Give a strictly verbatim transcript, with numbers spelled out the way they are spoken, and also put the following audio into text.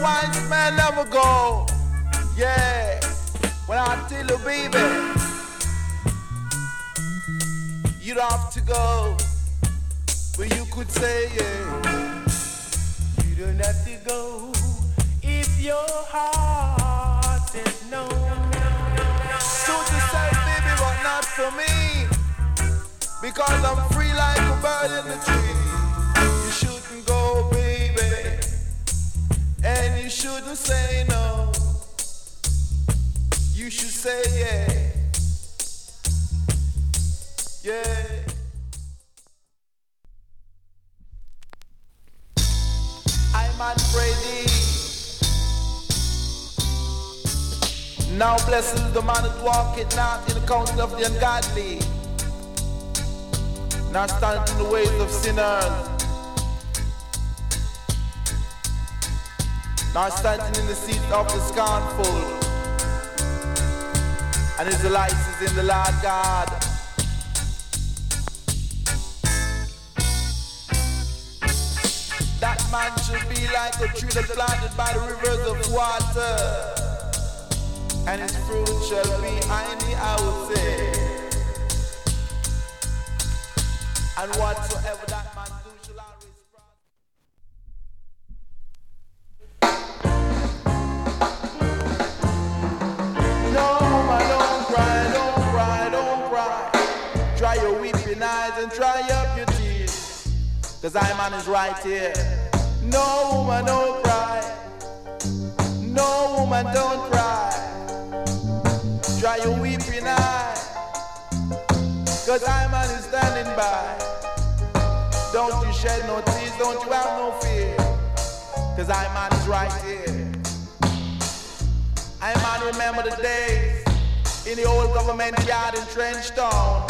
wise man never go. Yeah, when I tell you, baby, you don't have to go, but you could say, yeah, you don't have to go if your heart says no. So to say, baby, but not for me, because I'm free like a bird in the tree. You shouldn't go, baby, and you shouldn't say no. You should say yeah, yeah. I'm Brady. Now blessed is the man that walketh not in the counsel of the ungodly, not standeth in the ways of sinners, not standing in the seat of the scornful, and his delight is in the Lord God. That man should be like a tree that's planted by the rivers of water, and his fruit shall be hiney, I would say. And whatsoever that man do shall always prosper. No, woman, don't cry, don't cry, don't cry. Dry your weeping eyes and dry up your tears, 'cause I man is right here. No, woman, don't cry. No, woman, don't cry. Dry your weeping eye, 'cause I man is standing by. Don't you shed no tears, don't you have no fear, 'cause I man is right here. I man remember the days in the old government yard in Trenchtown,